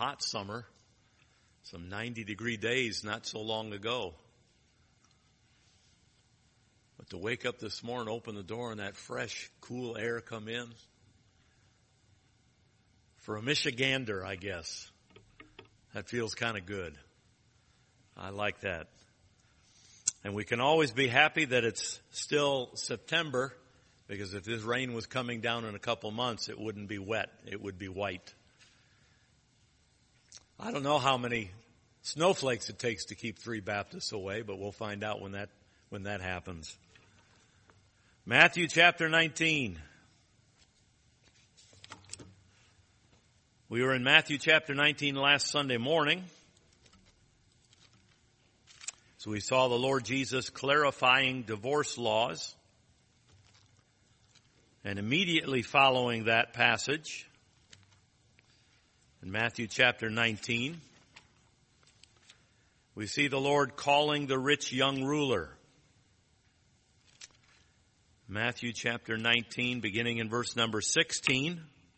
hot summer, some 90-degree days not so long ago. But to wake up this morning, open the door, and that fresh, cool air come in. For a Michigander, I guess, that feels kind of good. I like that. And we can always be happy that it's still September, because if this rain was coming down in a couple months, it wouldn't be wet. It would be white. I don't know how many snowflakes it takes to keep 3 Baptists away, but we'll find out when that happens. Matthew chapter 19. We were in Matthew chapter 19 last Sunday morning. So we saw the Lord Jesus clarifying divorce laws. And immediately following that passage, in Matthew chapter 19, we see the Lord calling the rich young ruler. Matthew chapter 19, beginning in verse number 16.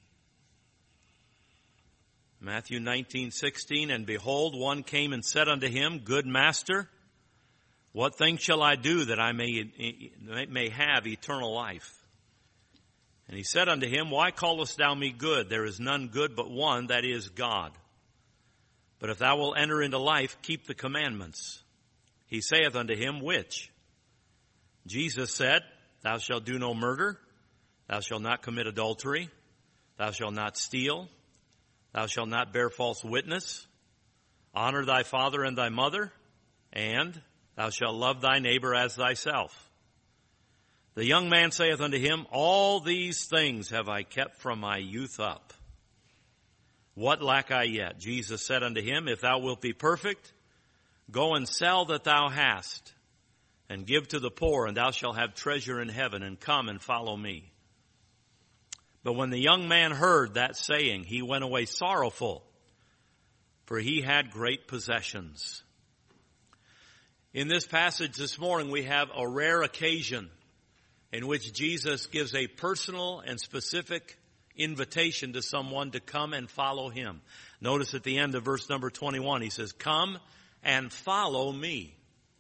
Matthew 19:16, and behold, one came and said unto him, Good master, what thing shall I do that I may have eternal life? And he said unto him, Why callest thou me good? There is none good but one, that is God. But if thou wilt enter into life, keep the commandments. He saith unto him, Which? Jesus said, Thou shalt do no murder, thou shalt not commit adultery, thou shalt not steal, thou shalt not bear false witness, honor thy father and thy mother, and thou shalt love thy neighbor as thyself. The young man saith unto him, All these things have I kept from my youth up. What lack I yet? Jesus said unto him, If thou wilt be perfect, go and sell that thou hast, and give to the poor, and thou shalt have treasure in heaven, and come and follow me. But when the young man heard that saying, he went away sorrowful, for he had great possessions. In this passage this morning, we have a rare occasion in which Jesus gives a personal and specific invitation to someone to come and follow him. Notice at the end of verse number 21, he says, Come and follow me.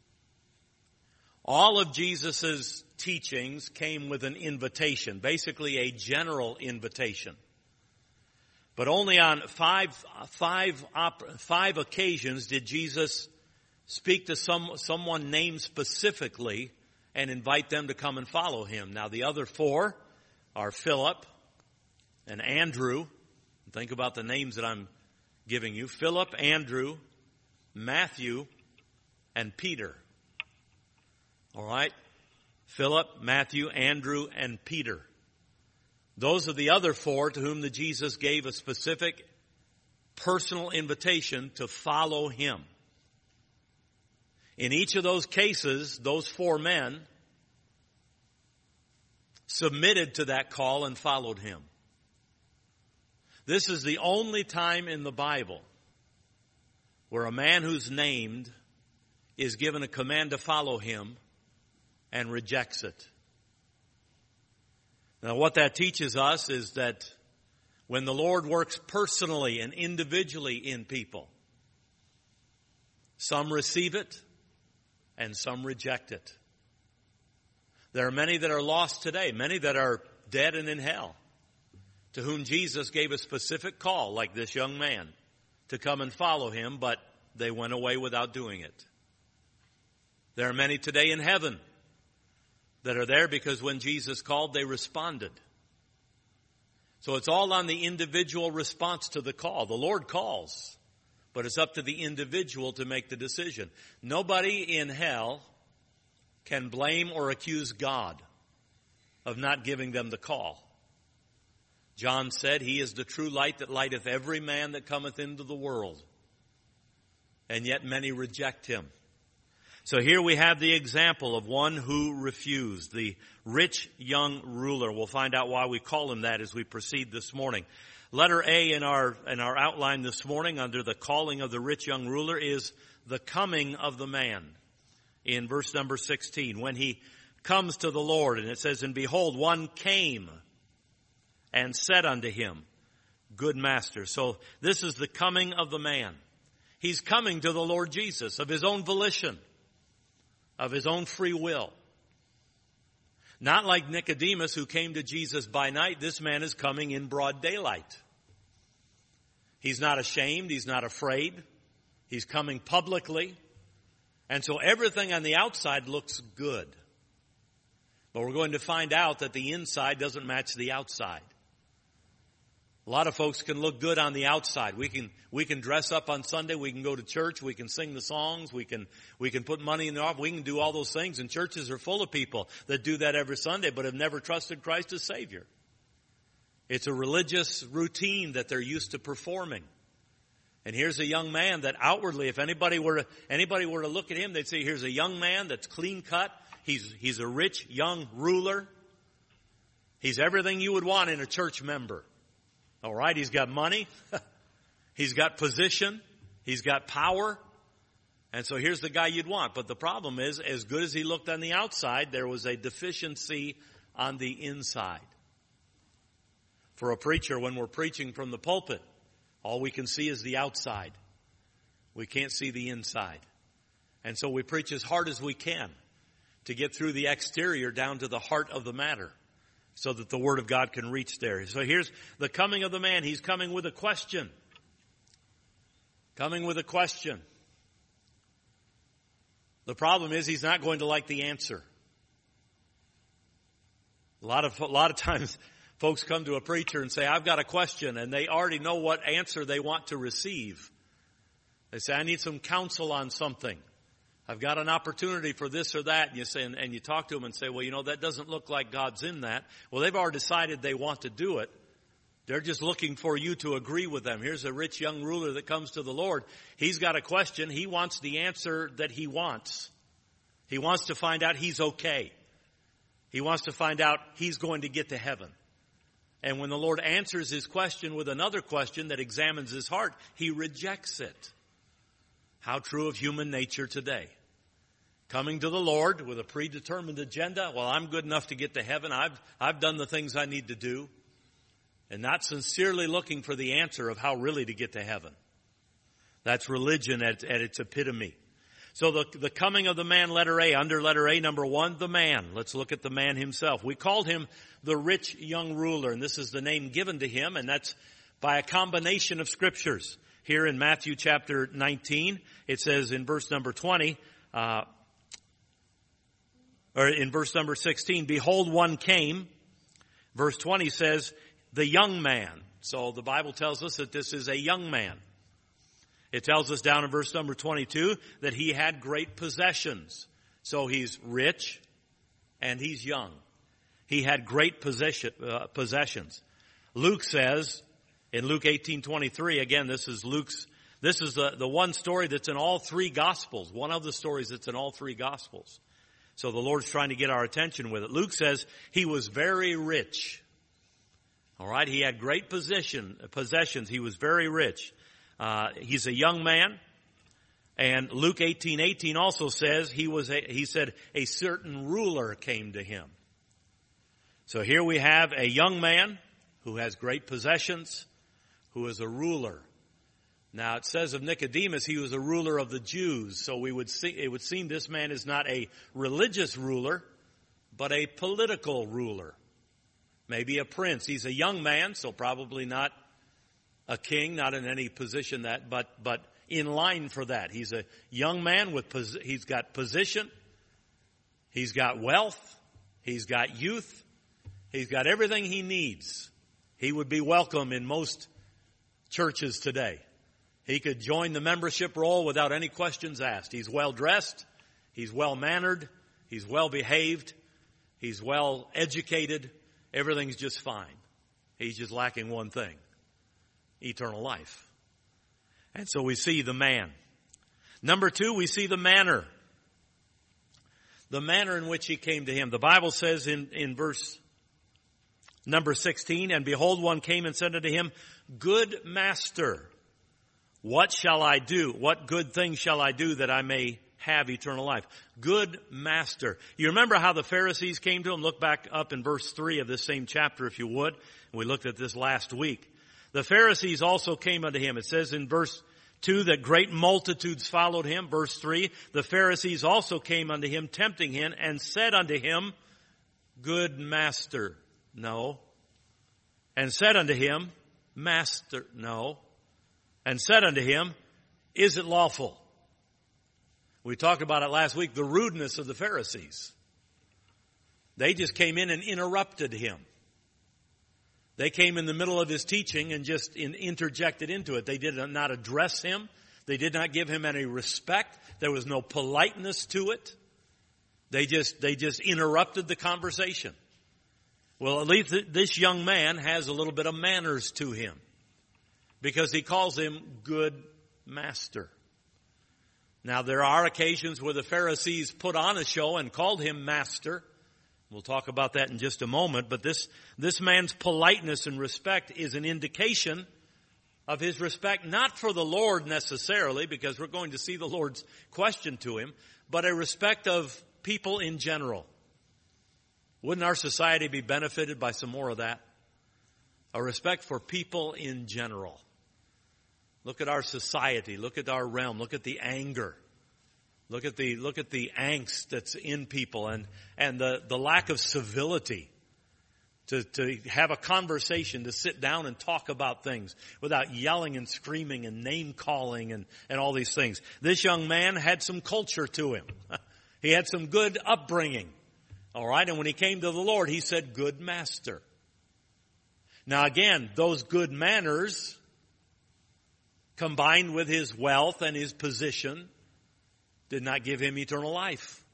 All of Jesus' teachings came with an invitation, basically a general invitation. But only on five occasions did Jesus speak to someone named specifically and invite them to come and follow him. Now the other 4 are Philip and Andrew. Think about the names that I'm giving you. Philip, Andrew, Matthew, and Peter. All right? Philip, Matthew, Andrew, and Peter. Those are the other 4 to whom Jesus gave a specific personal invitation to follow him. In each of those cases, those 4 men submitted to that call and followed him. This is the only time in the Bible where a man who's named is given a command to follow him and rejects it. Now, what that teaches us is that when the Lord works personally and individually in people, some receive it and some reject it. There are many that are lost today, many that are dead and in hell, to whom Jesus gave a specific call, like this young man, to come and follow him, but they went away without doing it. There are many today in heaven that are there because when Jesus called, they responded. So it's all on the individual response to the call. The Lord calls, but it's up to the individual to make the decision. Nobody in hell can blame or accuse God of not giving them the call. John said, He is the true light that lighteth every man that cometh into the world. And yet many reject him. So here we have the example of one who refused, the rich young ruler. We'll find out why we call him that as we proceed this morning. Letter A in our outline this morning under the calling of the rich young ruler is the coming of the man. In verse number 16, when he comes to the Lord, and it says, And behold, one came and said unto him, Good master. So this is the coming of the man. He's coming to the Lord Jesus of his own volition, of his own free will. Not like Nicodemus, who came to Jesus by night. This man is coming in broad daylight. He's not ashamed. He's not afraid. He's coming publicly. And so everything on the outside looks good. But we're going to find out that the inside doesn't match the outside. A lot of folks can look good on the outside. We can dress up on Sunday. We can go to church. We can sing the songs. We can put money in the offering. We can do all those things. And churches are full of people that do that every Sunday but have never trusted Christ as Savior. It's a religious routine that they're used to performing. And here's a young man that outwardly, if anybody were to look at him, they'd say, here's a young man that's clean cut. He's a rich young ruler. He's everything you would want in a church member. All right, he's got money. He's got position. He's got power. And so here's the guy you'd want. But the problem is, as good as he looked on the outside, there was a deficiency on the inside. For a preacher, when we're preaching from the pulpit, all we can see is the outside. We can't see the inside. And so we preach as hard as we can to get through the exterior down to the heart of the matter, so that the Word of God can reach there. So here's the coming of the man. He's coming with a question. Coming with a question. The problem is he's not going to like the answer. A lot of times folks come to a preacher and say, I've got a question, and they already know what answer they want to receive. They say, I need some counsel on something. I've got an opportunity for this or that. And you say, and you talk to them and say, well, that doesn't look like God's in that. Well, they've already decided they want to do it. They're just looking for you to agree with them. Here's a rich young ruler that comes to the Lord. He's got a question. He wants the answer that he wants. He wants to find out he's okay. He wants to find out he's going to get to heaven. And when the Lord answers his question with another question that examines his heart, he rejects it. How true of human nature today. Coming to the Lord with a predetermined agenda. Well, I'm good enough to get to heaven. I've done the things I need to do. And not sincerely looking for the answer of how really to get to heaven. That's religion at its epitome. So the coming of the man, letter A, under letter A, number 1, the man. Let's look at the man himself. We called him the rich young ruler, and this is the name given to him, and that's by a combination of scriptures. Here in Matthew chapter 19, it says in verse number 20, or in verse number 16, behold, one came. Verse 20 says, the young man. So the Bible tells us that this is a young man. It tells us down in verse number 22 that he had great possessions. So he's rich and he's young. He had great possessions. Luke says, in Luke 18:23, again, this is the one story that's in all three Gospels. One of the stories that's in all three Gospels. So the Lord's trying to get our attention with it. Luke says he was very rich. All right, he had great possessions. He was very rich. He's a young man. And Luke 18:18 also says he said a certain ruler came to him. So here we have a young man who has great possessions, who is a ruler. Now it says of Nicodemus, he was a ruler of the Jews. So it would seem this man is not a religious ruler, but a political ruler. Maybe a prince. He's a young man, so probably not a king, not in any position but in line for that. He's a young man he's got position. He's got wealth. He's got youth. He's got everything he needs. He would be welcome in most churches today. He could join the membership roll without any questions asked. He's well dressed. He's well mannered. He's well behaved. He's well educated. Everything's just fine. He's just lacking one thing: eternal life. And so we see the man. Number 2, we see the manner. The manner in which he came to him. The Bible says in verse number 16, and behold, one came and said unto him, good master, what shall I do? What good thing shall I do that I may have eternal life? Good master. You remember how the Pharisees came to him? Look back up in verse 3 of this same chapter, if you would. We looked at this last week. The Pharisees also came unto him. It says in verse 2 that great multitudes followed him. Verse 3, the Pharisees also came unto him, tempting him, and said unto him, Good Master. No. And said unto him, Master. No. And said unto him, Is it lawful? We talked about it last week, the rudeness of the Pharisees. They just came in and interrupted him. They came in the middle of his teaching and just interjected into it. They did not address him. They did not give him any respect. There was no politeness to it. They just interrupted the conversation. Well, at least this young man has a little bit of manners to him, because he calls him Good Master. Now, there are occasions where the Pharisees put on a show and called him Master. We'll talk about that in just a moment. But this man's politeness and respect is an indication of his respect, not for the Lord necessarily, because we're going to see the Lord's question to him, but a respect of people in general. Wouldn't our society be benefited by some more of that? A respect for people in general. Look at our society. Look at our realm. Look at the anger. Look at the angst that's in people and the lack of civility to have a conversation, to sit down and talk about things without yelling and screaming and name calling and all these things. This young man had some culture to him. He had some good upbringing. All right. And when he came to the Lord, he said, Good Master. Now again, those good manners combined with his wealth and his position did not give him eternal life.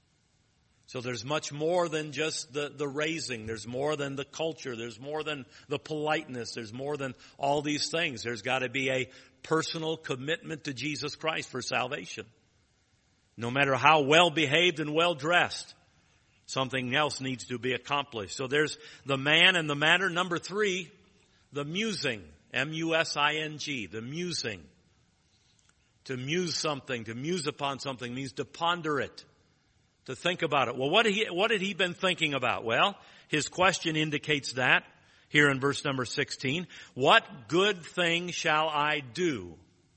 So there's much more than just the raising. There's more than the culture. There's more than the politeness. There's more than all these things. There's got to be a personal commitment to Jesus Christ for salvation. No matter how well behaved and well dressed, something else needs to be accomplished. So there's the man and the matter. Number 3, the musing. M-U-S-I-N-G, the musing. To muse something, to muse upon something means to ponder it, to think about it. Well, what had he been thinking about? Well, his question indicates that here in verse number 16. What good thing shall I do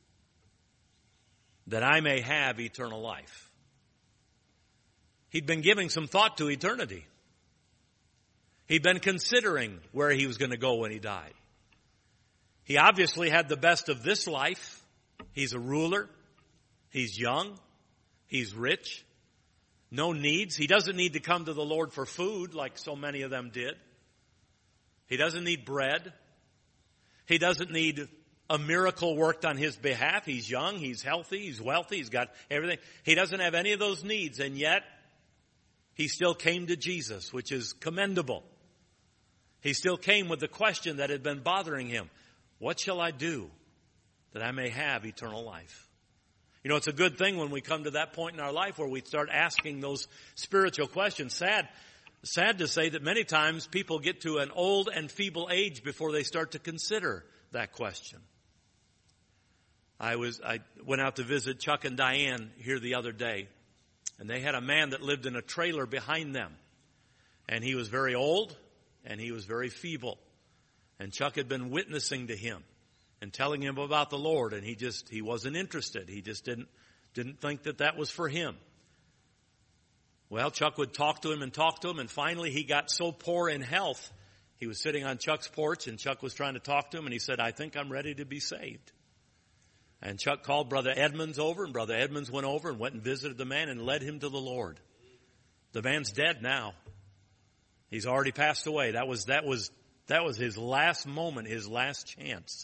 that I may have eternal life? He'd been giving some thought to eternity. He'd been considering where he was going to go when he died. He obviously had the best of this life. He's a ruler. He's young. He's rich. No needs. He doesn't need to come to the Lord for food like so many of them did. He doesn't need bread. He doesn't need a miracle worked on his behalf. He's young. He's healthy. He's wealthy. He's got everything. He doesn't have any of those needs, and yet he still came to Jesus, which is commendable. He still came with the question that had been bothering him. What shall I do that I may have eternal life? You know, it's a good thing when we come to that point in our life where we start asking those spiritual questions. Sad to say that many times people get to an old and feeble age before they start to consider that question. I went out to visit Chuck and Diane here the other day, and they had a man that lived in a trailer behind them. And he was very old, and he was very feeble. And Chuck had been witnessing to him and telling him about the Lord, and he wasn't interested. He just didn't think that was for him. Well, Chuck would talk to him, and finally he got so poor in health. He was sitting on Chuck's porch, and Chuck was trying to talk to him, and he said, I think I'm ready to be saved. And Chuck called Brother Edmonds over, and Brother Edmonds went over and went and visited the man and led him to the Lord. The man's dead now. He's already passed away. That was his last moment, his last chance.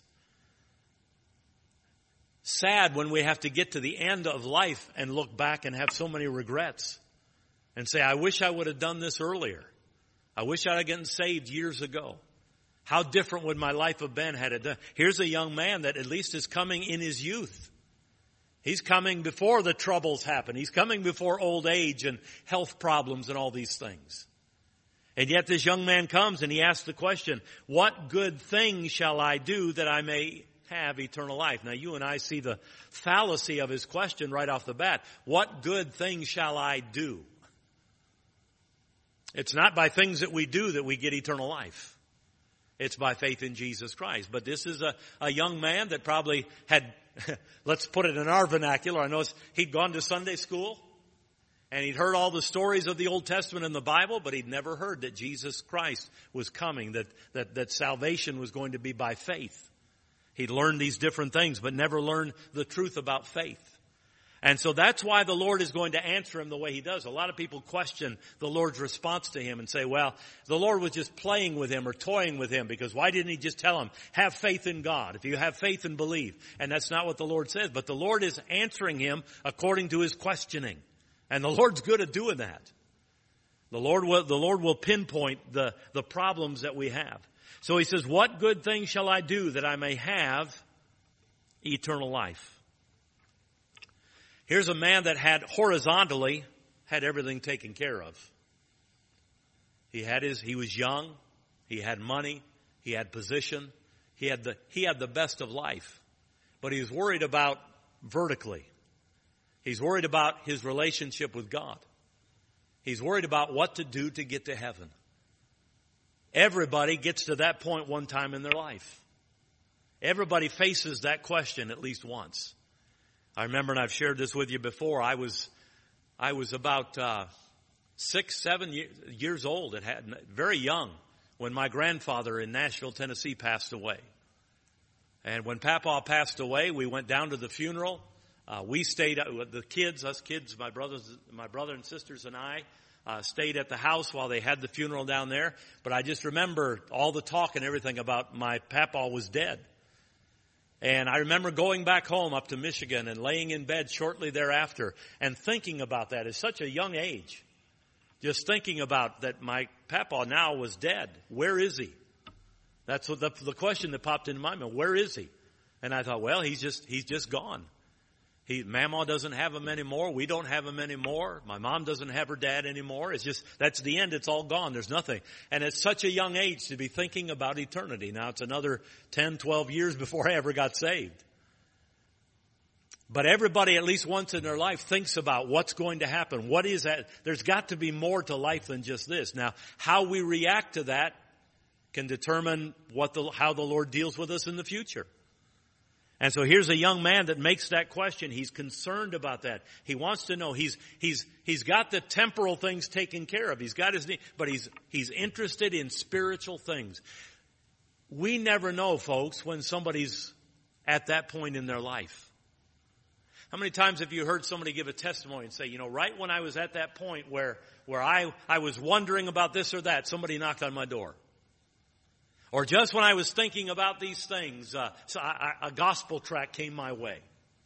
Sad when we have to get to the end of life and look back and have so many regrets and say, I wish I would have done this earlier. I wish I'd have gotten saved years ago. How different would my life have been had it done? Here's a young man that at least is coming in his youth. He's coming before the troubles happen. He's coming before old age and health problems and all these things. And yet this young man comes and he asks the question, what good thing shall I do that I may have eternal life? Now you and I see the fallacy of his question right off the bat. What good thing shall I do? It's not by things that we do that we get eternal life. It's by faith in Jesus Christ. But this is a young man that probably had, let's put it in our vernacular, I know he'd gone to Sunday school and he'd heard all the stories of the Old Testament and the Bible, but he'd never heard that Jesus Christ was coming, that salvation was going to be by faith. He'd learned these different things, but never learned the truth about faith. And so that's why the Lord is going to answer him the way he does. A lot of people question the Lord's response to him and say, well, the Lord was just playing with him or toying with him, because why didn't he just tell him, have faith in God? If you have faith and believe. And that's not what the Lord says. But the Lord is answering him according to his questioning. And the Lord's good at doing that. The Lord will pinpoint the problems that we have. So he says, what good thing shall I do that I may have eternal life? Here's a man that had horizontally had everything taken care of. He was young, he had money, he had position, he had the best of life. But he was worried about vertically. He's worried about his relationship with God. He's worried about what to do to get to heaven. Everybody gets to that point one time in their life. Everybody faces that question at least once. I remember, and I've shared this with you before, I was about 6, 7 years old, very young, when my grandfather in Nashville, Tennessee passed away. And when Papa passed away, we went down to the funeral. We stayed, the kids, us kids, my brother and sisters and I, stayed at the house while they had the funeral down there. But I just remember all the talk and everything about my Papa was dead. And I remember going back home up to Michigan and laying in bed shortly thereafter and thinking about that at such a young age. Just thinking about that my Papa now was dead. Where is he? That's what the question that popped into my mind. Where is he? And I thought, well, he's just gone. Mama doesn't have him anymore. We don't have him anymore. My mom doesn't have her dad anymore. It's just, that's the end. It's all gone. There's nothing. And at such a young age to be thinking about eternity. Now it's another 10, 12 years before I ever got saved. But everybody at least once in their life thinks about what's going to happen. What is that? There's got to be more to life than just this. Now, how we react to that can determine how the Lord deals with us in the future. And so here's a young man that makes that question. He's concerned about that. He wants to know. He's got the temporal things taken care of. He's got his need, but he's interested in spiritual things. We never know, folks, when somebody's at that point in their life. How many times have you heard somebody give a testimony and say, right when I was at that point where I was wondering about this or that, somebody knocked on my door. Or just when I was thinking about these things, a gospel tract came my way.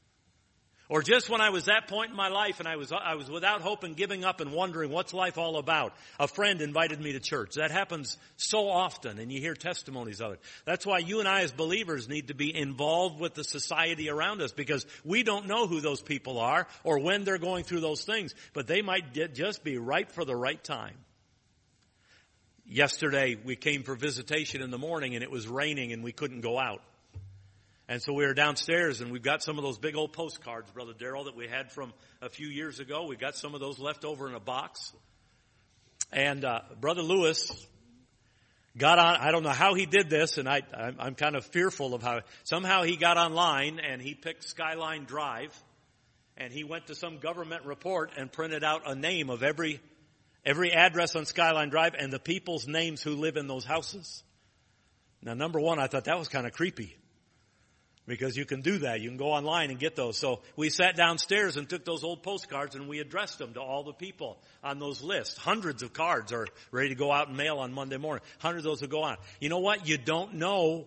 Or just when I was that point in my life and I was without hope and giving up and wondering what's life all about, a friend invited me to church. That happens so often, and you hear testimonies of it. That's why you and I as believers need to be involved with the society around us, because we don't know who those people are or when they're going through those things, but they might just be ripe for the right time. Yesterday, we came for visitation in the morning, and it was raining, and we couldn't go out. And so we were downstairs, and we've got some of those big old postcards, Brother Darrell, that we had from a few years ago. We've got some of those left over in a box. And Brother Lewis got on. I don't know how he did this, and I'm kind of fearful of how. Somehow he got online, and he picked Skyline Drive, and he went to some government report and printed out a name of every address on Skyline Drive and the people's names who live in those houses. Now, number one, I thought that was kind of creepy, because you can do that. You can go online and get those. So we sat downstairs and took those old postcards and we addressed them to all the people on those lists. Hundreds of cards are ready to go out and mail on Monday morning. Hundreds of those will go on. You know what? You don't know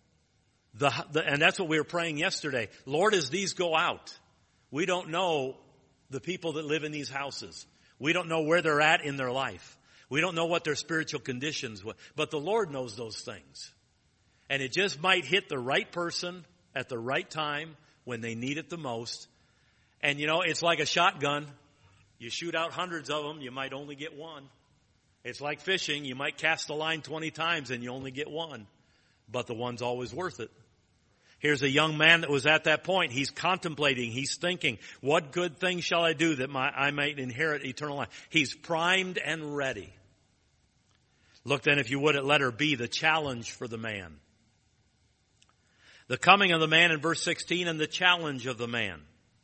and that's what we were praying yesterday. Lord, as these go out, we don't know the people that live in these houses. We don't know where they're at in their life. We don't know what their spiritual conditions were. But the Lord knows those things. And it just might hit the right person at the right time when they need it the most. And it's like a shotgun. You shoot out hundreds of them, you might only get one. It's like fishing. You might cast the line 20 times and you only get one. But the one's always worth it. Here's a young man that was at that point. He's contemplating. He's thinking, what good thing shall I do that I might inherit eternal life? He's primed and ready. Look then, if you would, at letter B, the challenge for the man. The coming of the man in verse 16 and the challenge of the man.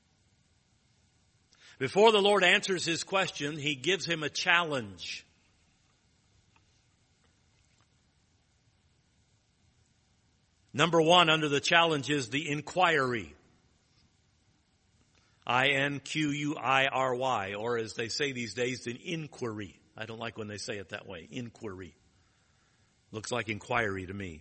Before the Lord answers his question, he gives him a challenge. Number one under the challenge is the inquiry. I-N-Q-U-I-R-Y, or as they say these days, the inquiry. I don't like when they say it that way, inquiry. Looks like inquiry to me.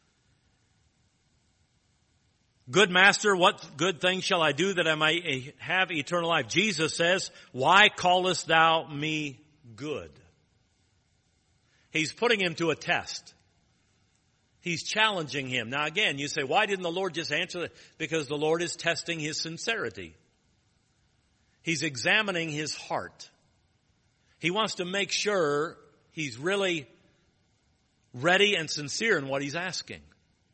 Good master, what good thing shall I do that I might have eternal life? Jesus says, why callest thou me good? He's putting him to a test. He's challenging him. Now again, you say, why didn't the Lord just answer that? Because the Lord is testing his sincerity. He's examining his heart. He wants to make sure he's really ready and sincere in what he's asking.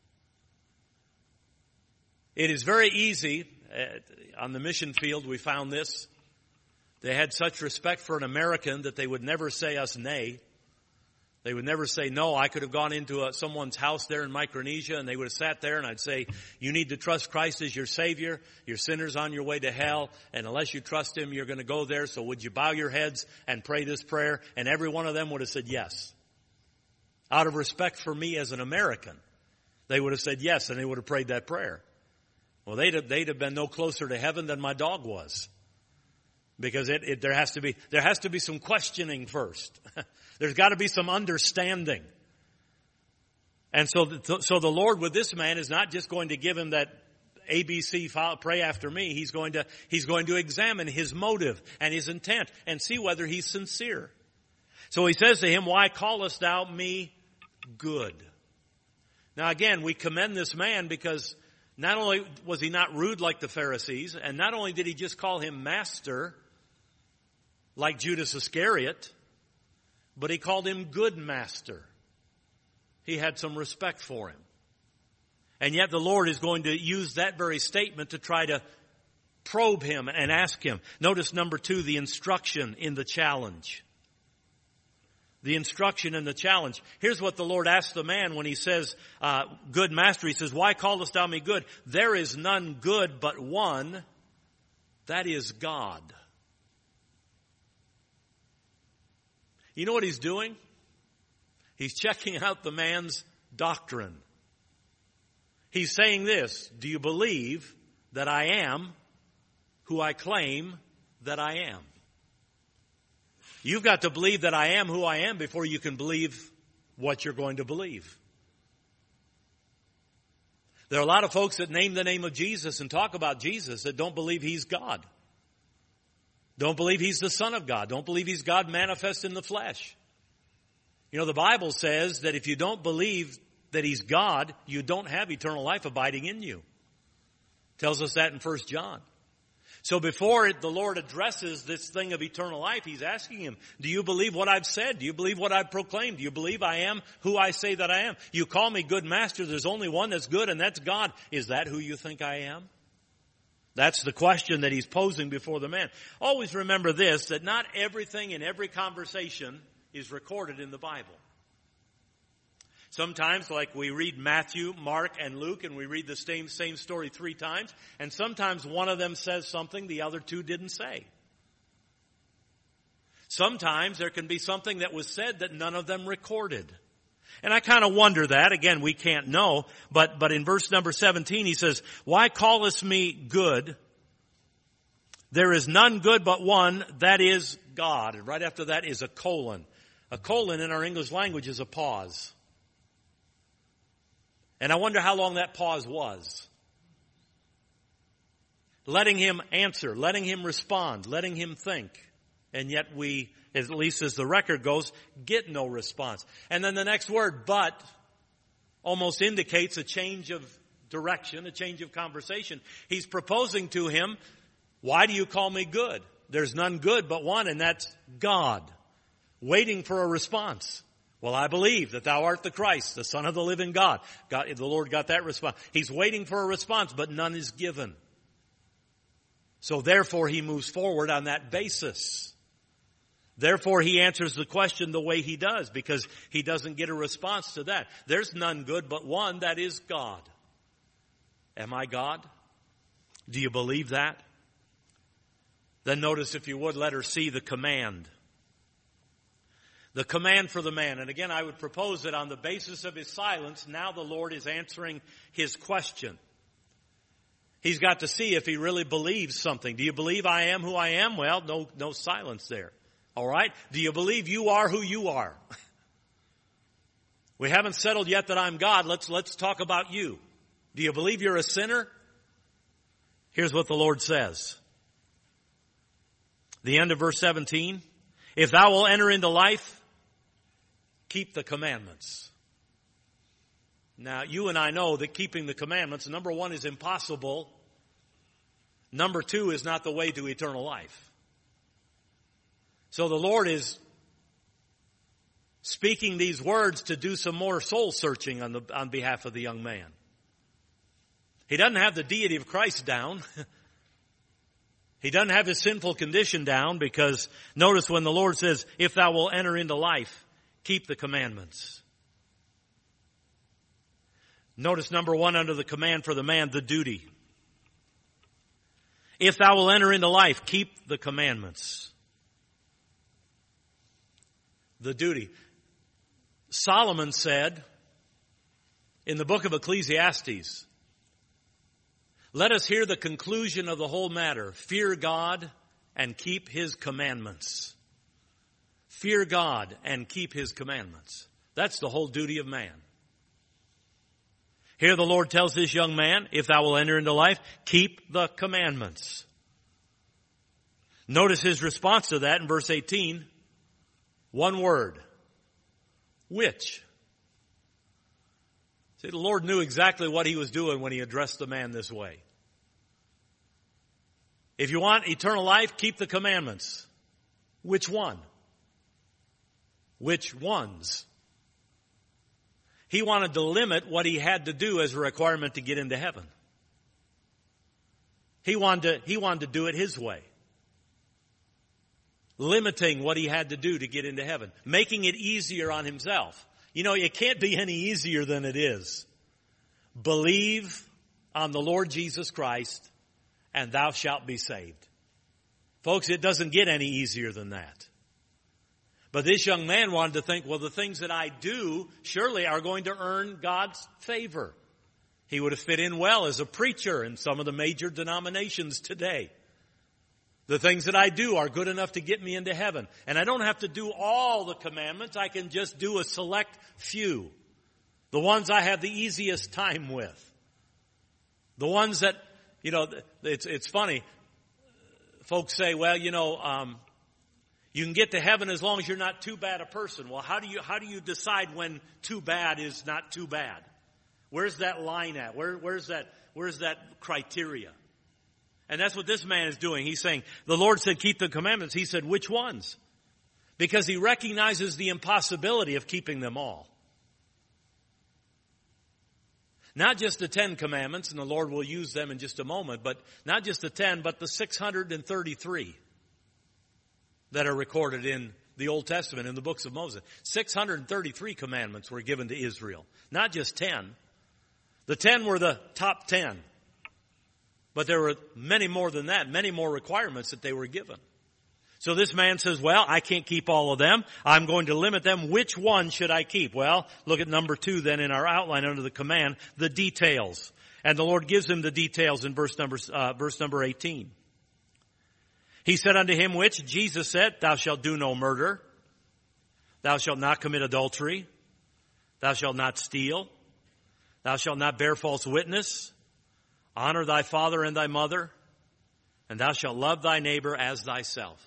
It is very easy, on the mission field we found this, they had such respect for an American that they would never say us nay. They would never say no. I could have gone into someone's house there in Micronesia and they would have sat there and I'd say, you need to trust Christ as your Savior. You're sinners on your way to hell. And unless you trust Him, you're going to go there. So would you bow your heads and pray this prayer? And every one of them would have said yes. Out of respect for me as an American, they would have said yes and they would have prayed that prayer. Well, they'd have been no closer to heaven than my dog was. Because there has to be some questioning first. There's got to be some understanding. And so the Lord with this man is not just going to give him that ABC file, pray after me. He's going to examine his motive and his intent and see whether he's sincere. So he says to him, why callest thou me good? Now again, we commend this man because not only was he not rude like the Pharisees, and not only did he just call him master, like Judas Iscariot, but he called him good master. He had some respect for him. And yet the Lord is going to use that very statement to try to probe him and ask him. Notice number 2, the instruction in the challenge. The instruction in the challenge. Here's what the Lord asks the man when he says, good master. He says, why callest thou me good? There is none good but one, that is God. You know what he's doing? He's checking out the man's doctrine. He's saying this, do you believe that I am who I claim that I am? You've got to believe that I am who I am before you can believe what you're going to believe. There are a lot of folks that name the name of Jesus and talk about Jesus that don't believe He's God. Don't believe He's the Son of God. Don't believe He's God manifest in the flesh. You know, the Bible says that if you don't believe that He's God, you don't have eternal life abiding in you. It tells us that in 1 John. So before the Lord addresses this thing of eternal life, He's asking him, do you believe what I've said? Do you believe what I've proclaimed? Do you believe I am who I say that I am? You call me good master. There's only one that's good, and that's God. Is that who you think I am? That's the question that he's posing before the man. Always remember this, that not everything in every conversation is recorded in the Bible. Sometimes, like we read Matthew, Mark, and Luke, and we read the same story 3 times, and sometimes one of them says something the other 2 didn't say. Sometimes there can be something that was said that none of them recorded. And I kind of wonder that. Again, we can't know. But in verse number 17, he says, why callest me good? There is none good but one, that is God. And right after that is a colon. A colon in our English language is a pause. And I wonder how long that pause was. Letting him answer, letting him respond, letting him think. And yet we, at least as the record goes, get no response. And then the next word, but, almost indicates a change of direction, a change of conversation. He's proposing to him, why do you call me good? There's none good but one, and that's God. Waiting for a response. Well, I believe that thou art the Christ, the Son of the living God. The Lord got that response. He's waiting for a response, but none is given. So therefore he moves forward on that basis. Therefore, he answers the question the way he does, because he doesn't get a response to that. There's none good but one, that is God. Am I God? Do you believe that? Then notice, if you would, letter C, the command. The command for the man. And again, I would propose that on the basis of his silence, now the Lord is answering his question. He's got to see if he really believes something. Do you believe I am who I am? Well, no silence there. All right? Do you believe you are who you are? We haven't settled yet that I'm God. Let's talk about you. Do you believe you're a sinner? Here's what the Lord says. The end of verse 17. If thou wilt enter into life, keep the commandments. Now, you and I know that keeping the commandments, number one, is impossible. Number two is not the way to eternal life. So the Lord is speaking these words to do some more soul searching on behalf of the young man. He doesn't have the deity of Christ down. He doesn't have his sinful condition down, because notice when the Lord says, if thou wilt enter into life, keep the commandments. Notice number one under the command for the man, the duty. If thou wilt enter into life, keep the commandments. The duty. Solomon said in the book of Ecclesiastes, let us hear the conclusion of the whole matter. Fear God and keep his commandments. Fear God and keep his commandments. That's the whole duty of man. Here the Lord tells this young man, if thou wilt enter into life, keep the commandments. Notice his response to that in verse 18. One word. Which? See, the Lord knew exactly what he was doing when he addressed the man this way. If you want eternal life, keep the commandments. Which one? Which ones? He wanted to limit what he had to do as a requirement to get into heaven. He wanted to do it his way. Limiting what he had to do to get into heaven. Making it easier on himself. You know, it can't be any easier than it is. Believe on the Lord Jesus Christ, and thou shalt be saved. Folks, it doesn't get any easier than that. But this young man wanted to think, well, the things that I do surely are going to earn God's favor. He would have fit in well as a preacher in some of the major denominations today. The things that I do are good enough to get me into heaven. And I don't have to do all the commandments. I can just do a select few. The ones I have the easiest time with. The ones that, you know, it's funny. Folks say, well, you know, you can get to heaven as long as you're not too bad a person. Well, how do you decide when too bad is not too bad? Where's that line at? Where's that criteria? And that's what this man is doing. He's saying, the Lord said, keep the commandments. He said, which ones? Because he recognizes the impossibility of keeping them all. Not just the 10 commandments, and the Lord will use them in just a moment, but not just the 10, but the 633 that are recorded in the Old Testament, in the books of Moses. 633 commandments were given to Israel. Not just 10. The 10 were the top 10. But there were many more than that, many more requirements that they were given. So this man says, well, I can't keep all of them. I'm going to limit them. Which one should I keep? Well, look at number 2 then in our outline under the command, the details. And the Lord gives him the details in verse number 18. He said unto him, which? Jesus said, thou shalt do no murder. Thou shalt not commit adultery. Thou shalt not steal. Thou shalt not bear false witness. Honor thy father and thy mother, and thou shalt love thy neighbor as thyself.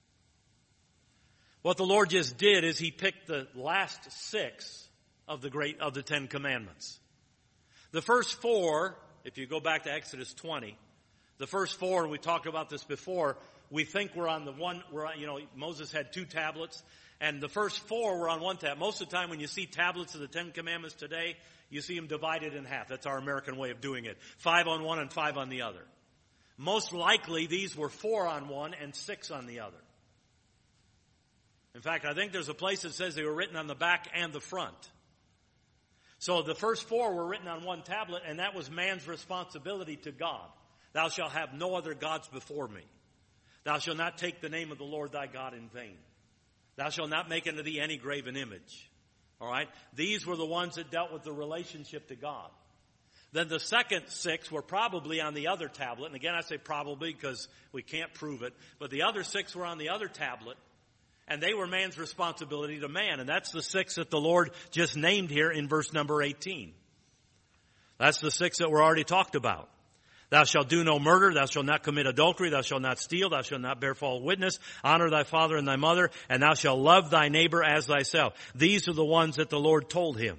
What the Lord just did is he picked the last 6 of the 10 commandments. The first 4, if you go back to Exodus 20, the first 4, and we talked about this before, we think we're on the one, Moses had 2 tablets, and the first 4 were on one tablet. Most of the time when you see tablets of the 10 commandments today, you see them divided in half. That's our American way of doing it. 5 on one and 5 on the other. Most likely these were 4 on one and 6 on the other. In fact, I think there's a place that says they were written on the back and the front. So the first 4 were written on one tablet, and that was man's responsibility to God. Thou shalt have no other gods before me. Thou shalt not take the name of the Lord thy God in vain. Thou shalt not make unto thee any graven image. All right? These were the ones that dealt with the relationship to God. Then the second 6 were probably on the other tablet. And again, I say probably because we can't prove it. But the other 6 were on the other tablet. And they were man's responsibility to man. And that's the 6 that the Lord just named here in verse number 18. That's the 6 that were already talked about. Thou shalt do no murder. Thou shalt not commit adultery. Thou shalt not steal. Thou shalt not bear false witness. Honor thy father and thy mother. And thou shalt love thy neighbor as thyself. These are the ones that the Lord told him.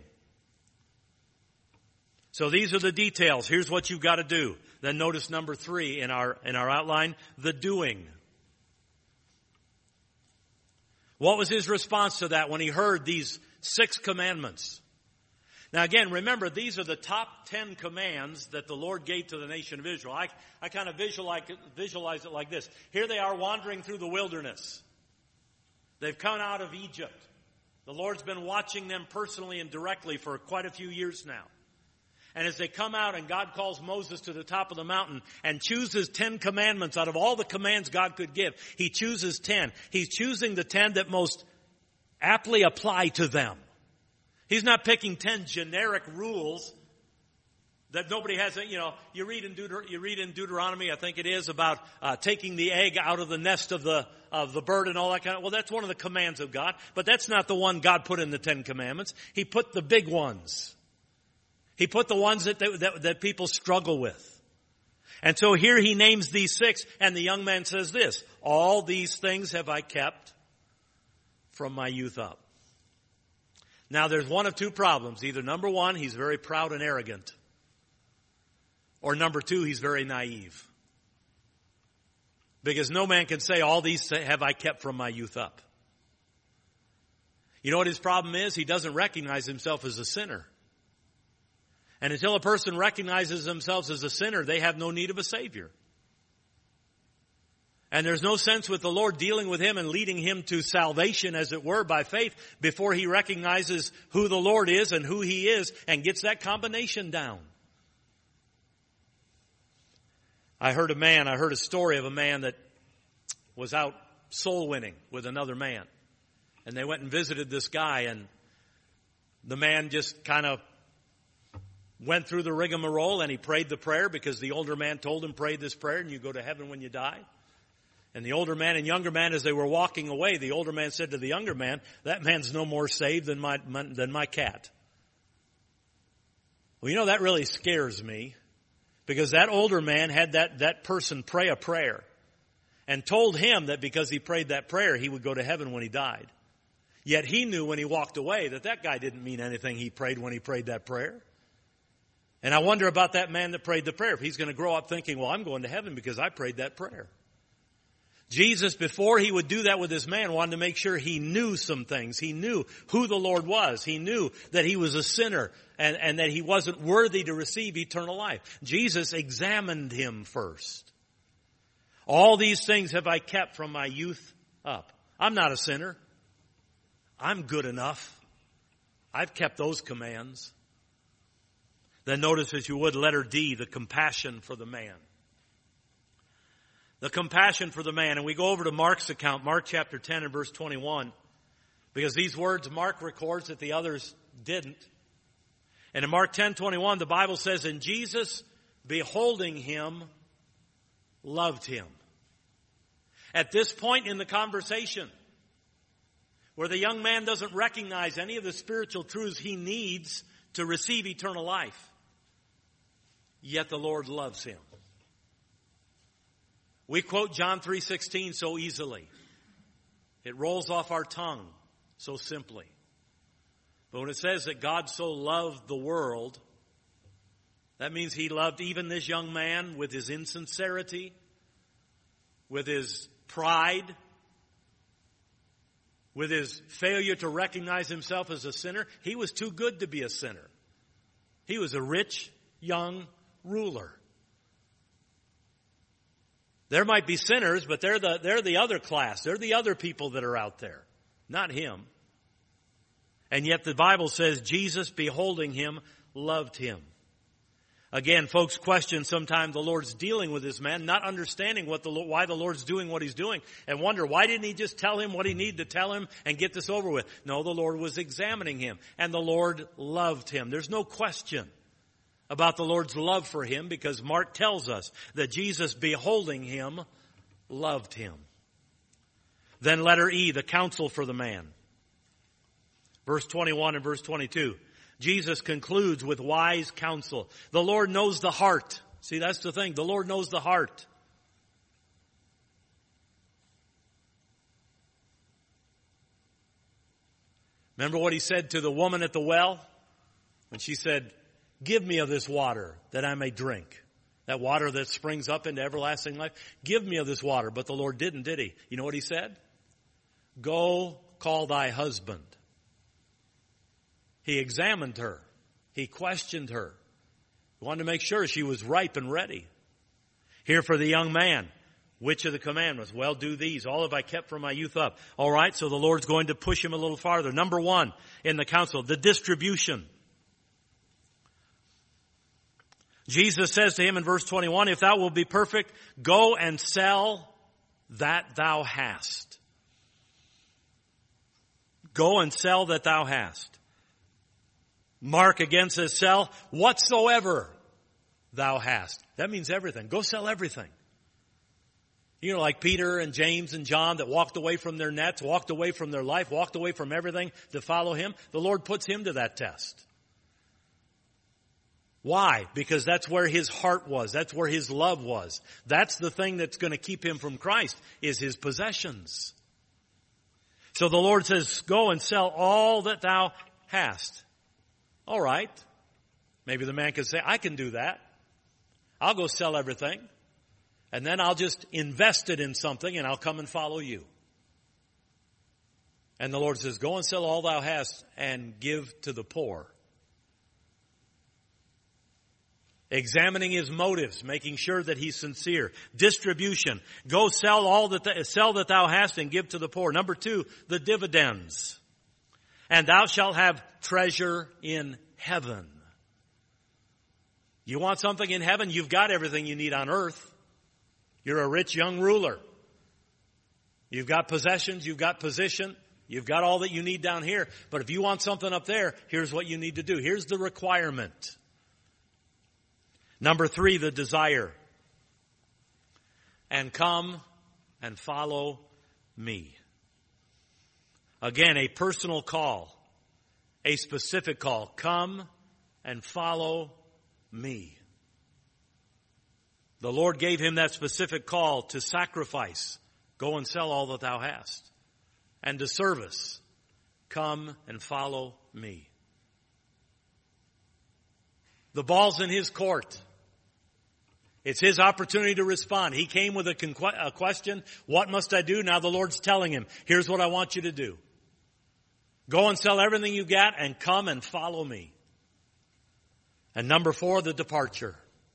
So these are the details. Here's what you've got to do. Then notice number 3 in our outline, the doing. What was his response to that when he heard these 6 commandments? Now again, remember, these are the top 10 commands that the Lord gave to the nation of Israel. I kind of visualize it like this. Here they are wandering through the wilderness. They've come out of Egypt. The Lord's been watching them personally and directly for quite a few years now. And as they come out and God calls Moses to the top of the mountain and chooses 10 commandments out of all the commands God could give, he chooses 10. He's choosing the 10 that most aptly apply to them. He's not picking 10 generic rules that nobody has. You read in Deuteronomy, I think it is, about taking the egg out of the nest of the bird and all that kind of. Well, that's one of the commands of God, but that's not the one God put in the 10 commandments. He put the big ones. He put the ones that people struggle with. And so here he names these 6, and the young man says this, all these things have I kept from my youth up. Now there's one of 2 problems. Either number 1, he's very proud and arrogant. Or number 2, he's very naive. Because no man can say, all these have I kept from my youth up. You know what his problem is? He doesn't recognize himself as a sinner. And until a person recognizes themselves as a sinner, they have no need of a Savior. And there's no sense with the Lord dealing with him and leading him to salvation, as it were, by faith, before he recognizes who the Lord is and who he is and gets that combination down. I heard a story of a man that was out soul winning with another man. And they went and visited this guy, and the man just kind of went through the rigmarole, and he prayed the prayer because the older man told him, pray this prayer and you go to heaven when you die. And the older man and younger man, as they were walking away, the older man said to the younger man, that man's no more saved than my cat. Well, that really scares me, because that older man had that person pray a prayer and told him that because he prayed that prayer, he would go to heaven when he died. Yet he knew when he walked away that guy didn't mean anything he prayed when he prayed that prayer. And I wonder about that man that prayed the prayer. If he's going to grow up thinking, well, I'm going to heaven because I prayed that prayer. Jesus, before he would do that with this man, wanted to make sure he knew some things. He knew who the Lord was. He knew that he was a sinner and that he wasn't worthy to receive eternal life. Jesus examined him first. All these things have I kept from my youth up. I'm not a sinner. I'm good enough. I've kept those commands. Then notice, as you would, letter D, the compassion for the man. The compassion for the man. And we go over to Mark's account, Mark chapter 10 and verse 21, because these words Mark records that the others didn't. And in Mark 10:21, the Bible says, and Jesus, beholding him, loved him. At this point in the conversation, where the young man doesn't recognize any of the spiritual truths he needs to receive eternal life, yet the Lord loves him. We quote John 3:16 so easily. It rolls off our tongue so simply. But when it says that God so loved the world, that means he loved even this young man with his insincerity, with his pride, with his failure to recognize himself as a sinner. He was too good to be a sinner. He was a rich, young ruler. There might be sinners, but they're the other class. They're the other people that are out there. not him. And yet the Bible says Jesus, beholding him, loved him. Again, folks question sometimes the Lord's dealing with this man, not understanding why the Lord's doing what he's doing, and wonder, why didn't he just tell him what he needed to tell him and get this over with? No, the Lord was examining him, and the Lord loved him. There's no question about the Lord's love for him, because Mark tells us that Jesus, beholding him, loved him. Then letter E, the counsel for the man. Verse 21 and verse 22. Jesus concludes with wise counsel. The Lord knows the heart. See, that's the thing. The Lord knows the heart. Remember what he said to the woman at the well? When she said, give me of this water that I may drink. That water that springs up into everlasting life. Give me of this water. But the Lord didn't, did he? You know what he said? Go call thy husband. He examined her. He questioned her. He wanted to make sure she was ripe and ready. Here for the young man, which of the commandments? Well, do these. All have I kept from my youth up. All right, so the Lord's going to push him a little farther. Number one in the counsel, the distribution. Jesus says to him in verse 21, if thou wilt be perfect, go and sell that thou hast. Go and sell that thou hast. Mark again says, sell whatsoever thou hast. That means everything. Go sell everything. You know, like Peter and James and John that walked away from their nets, walked away from their life, walked away from everything to follow him. The Lord puts him to that test. Why? Because that's where his heart was. That's where his love was. That's the thing that's going to keep him from Christ, is his possessions. So the Lord says, go and sell all that thou hast. All right. Maybe the man could say, I can do that. I'll go sell everything. And then I'll just invest it in something and I'll come and follow you. And the Lord says, go and sell all thou hast and give to the poor. Examining his motives, making sure that he's sincere. Distribution. Go sell sell that thou hast and give to the poor. Number two, the dividends. And thou shalt have treasure in heaven. You want something in heaven? You've got everything you need on earth. You're a rich young ruler. You've got possessions, you've got position, you've got all that you need down here. But if you want something up there, here's what you need to do. Here's the requirement. Number three, the desire. And come and follow me. Again, a personal call, a specific call. Come and follow me. The Lord gave him that specific call to sacrifice. Go and sell all that thou hast. And to service. Come and follow me. The ball's in his court. It's his opportunity to respond. He came with a question. What must I do? Now the Lord's telling him, here's what I want you to do. Go and sell everything you got and come and follow me. And number four, the departure.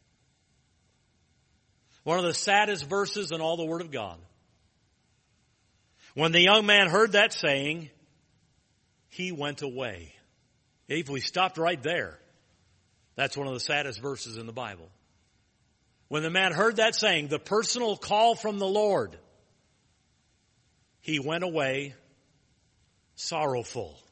One of the saddest verses in all the Word of God. When the young man heard that saying, he went away. If we stopped right there, that's one of the saddest verses in the Bible. When the man heard that saying, the personal call from the Lord, he went away sorrowful.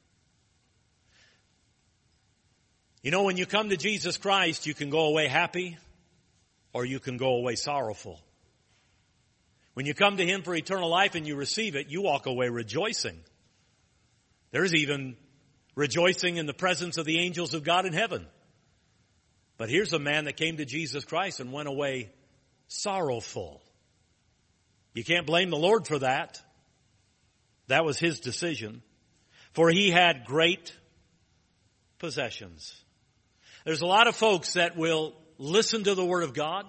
You know, when you come to Jesus Christ, you can go away happy or you can go away sorrowful. When you come to him for eternal life and you receive it, you walk away rejoicing. There's even rejoicing in the presence of the angels of God in heaven. But here's a man that came to Jesus Christ and went away sorrowful. You can't blame the Lord for that. That was his decision. For he had great possessions. There's a lot of folks that will listen to the Word of God,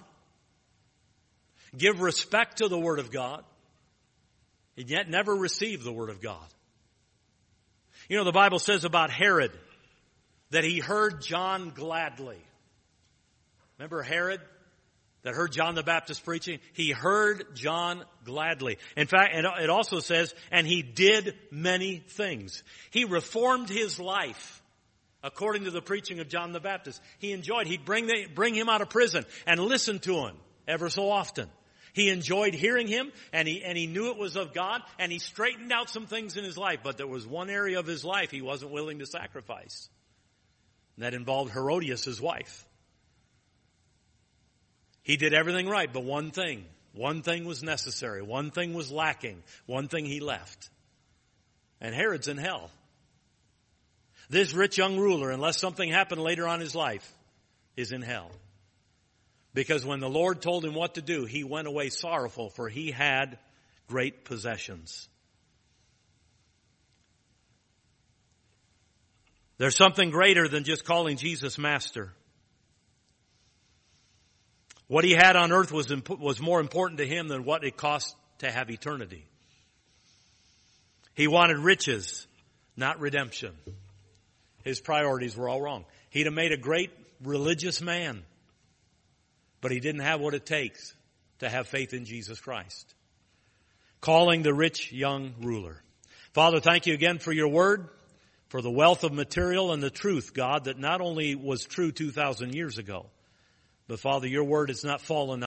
give respect to the Word of God, and yet never receive the Word of God. You know, the Bible says about Herod that he heard John gladly. Remember Herod that heard John the Baptist preaching, he heard John gladly. In fact, it also says, and he did many things. He reformed his life according to the preaching of John the Baptist. He'd bring him out of prison and listen to him ever so often. He enjoyed hearing him, and he knew it was of God, and he straightened out some things in his life. But there was one area of his life he wasn't willing to sacrifice. And that involved Herodias, his wife. He did everything right, but one thing was necessary. One thing was lacking. One thing he left. And Herod's in hell. This rich young ruler, unless something happened later on in his life, is in hell. Because when the Lord told him what to do, he went away sorrowful, for he had great possessions. There's something greater than just calling Jesus Master. What he had on earth was more important to him than what it cost to have eternity. He wanted riches, not redemption. His priorities were all wrong. He'd have made a great religious man, but he didn't have what it takes to have faith in Jesus Christ. Calling the rich young ruler. Father, thank you again for your word, for the wealth of material and the truth, God, that not only was true 2,000 years ago, but Father, your word has not fallen